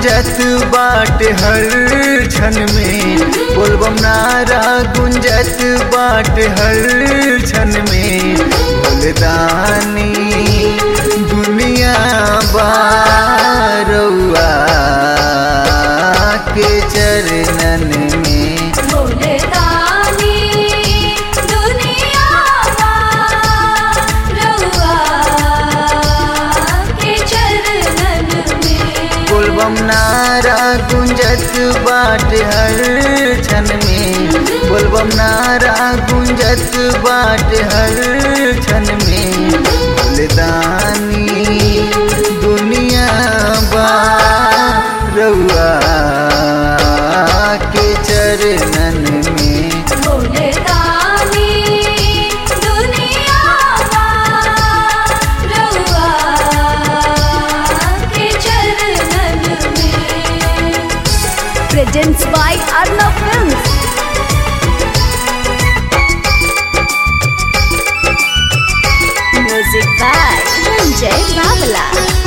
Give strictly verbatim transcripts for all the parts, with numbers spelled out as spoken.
गुंजत बाट हर क्षण में, बोलबम नारा गुंजत बाट हर क्षण में। भोलेदानी दुनिया बारौआ के चरणन में, भोलेदानी दुनिया बारौआ के चरणन में। बोलबम नारा गुंजत बाट हर क्षण में, बोलबम नारा गुंजत बाट हर क्षण में। भोलेदानी दुनिया बारौआ के चरणन में, भोलेदानी दुनिया बारौआ के चरणन में। Presents by Arnav Films. Music by Ranjay Babla.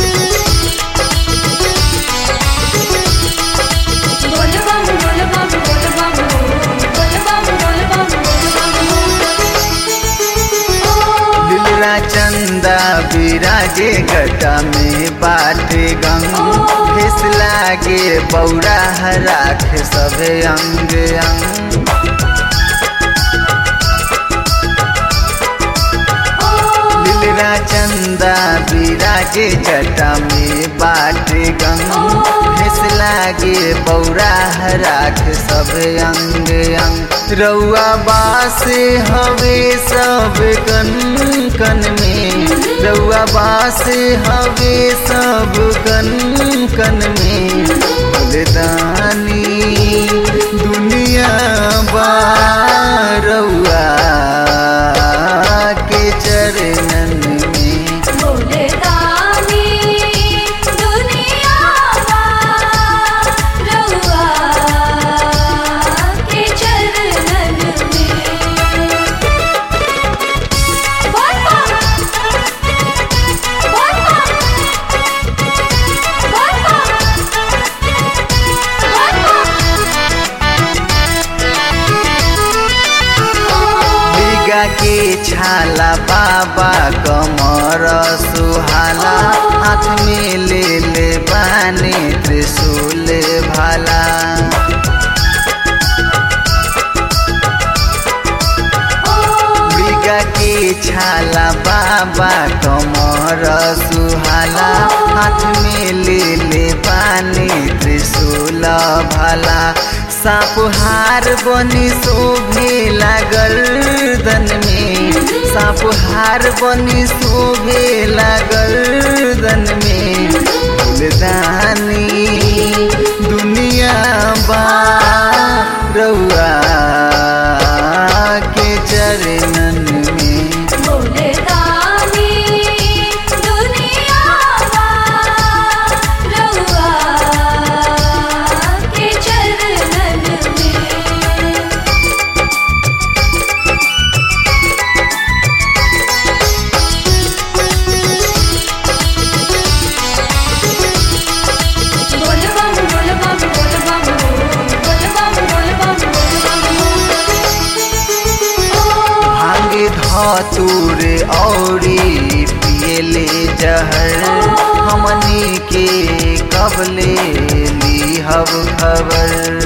Bolbam bolbam bolbam bolbam bolbam bolbam. दिलरा चंदा विराजे गटा में बाटे गंग, फिस लागे बौरा राख सब अंग अंग। दिलरा चंदा विराजे जटा में बाटे गंग, फिस लागे बौरा राख सब अंग अंग। रउआ बासे हवे सब कन कन में, रउआ बासे हवे सब कन कन में। भोलेदानी दुनिया बारौआ के चरणन में, भोलेदानी दुनिया बारौआ के चरणन में। बोलबम बोलबम बिगा के छाला बाबा कमर सुहाला, हाथ में ले ले बाने त्रिशूल भाला। बिगा के छाला बाबा कमर सुहाला, हाथ में ले ले बाने त्रिशूल भाला। साप हार बनी शोभे लागल गर्दन में, साप हार बनी शोभे लागल गर्दन में। भोलेदानी दुनिया बारौआ के चरणन में, भोलेदानी दुनिया बारौआ के चरणन में। बोलबम बोलबम बोलबम बोलबम बोलबम बोलबम। भांगे धतूर औरी पियले जहर, हमनी के कबले लीहब खबर।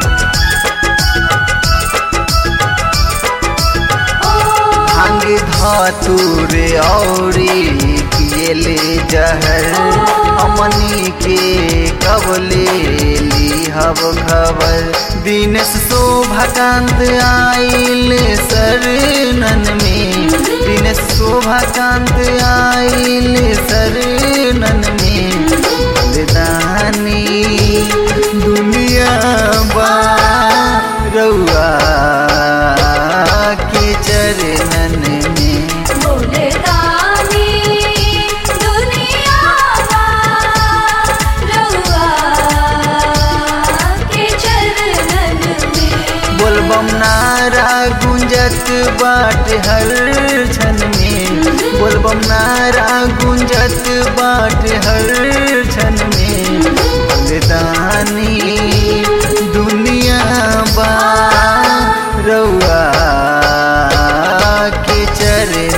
भांगे धतूर औरी पियले जहर, हमनी के कबले लीहब खबर। दिनेश शोभाकांत आइल शरणन में, दिनेश शोभाकांत आइल शरणन में। भोलेदानी दुनिया बारौआ के चरणन में, भोलेदानी दुनिया बारौआ के चरणन में। बोलबम नारा गुंजत बाट हर क्षण में, बोलबम नारा गुंजत बाट हर क्षण में। फूलदानी दुनिया बा रउआ के चरण